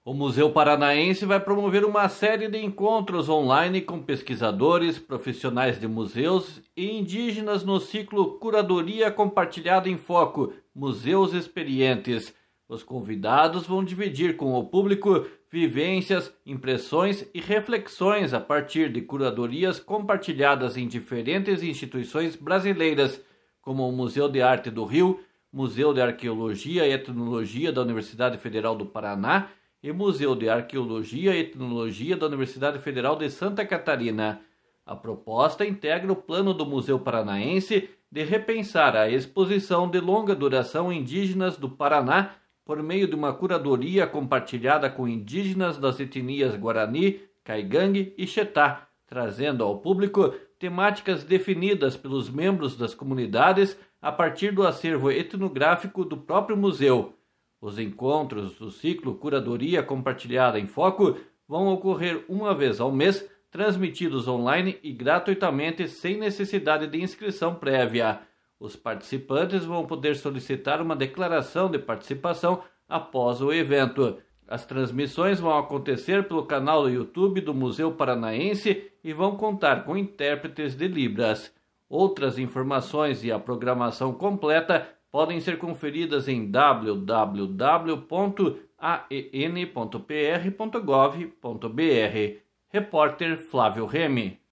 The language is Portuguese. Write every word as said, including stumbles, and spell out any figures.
O Museu Paranaense vai promover uma série de encontros online com pesquisadores, profissionais de museus e indígenas no ciclo Curadoria Compartilhada em Foco, Museus Experientes. Os convidados vão dividir com o público vivências, impressões e reflexões a partir de curadorias compartilhadas em diferentes instituições brasileiras, como o Museu de Arte do Rio, Museu de Arqueologia e Etnologia da Universidade Federal do Paraná e Museu de Arqueologia e Etnologia da Universidade Federal de Santa Catarina. A proposta integra o plano do Museu Paranaense de repensar a exposição de longa duração indígenas do Paraná por meio de uma curadoria compartilhada com indígenas das etnias Guarani, Caigangue e Xetá, trazendo ao público temáticas definidas pelos membros das comunidades a partir do acervo etnográfico do próprio museu. Os encontros do ciclo Curadoria Compartilhada em Foco vão ocorrer uma vez ao mês, transmitidos online e gratuitamente sem necessidade de inscrição prévia. Os participantes vão poder solicitar uma declaração de participação após o evento. As transmissões vão acontecer pelo canal do YouTube do Museu Paranaense e vão contar com intérpretes de Libras. Outras informações e a programação completa podem ser conferidas em w w w ponto a e n ponto p r ponto gov ponto b r. Repórter Flávio Remy.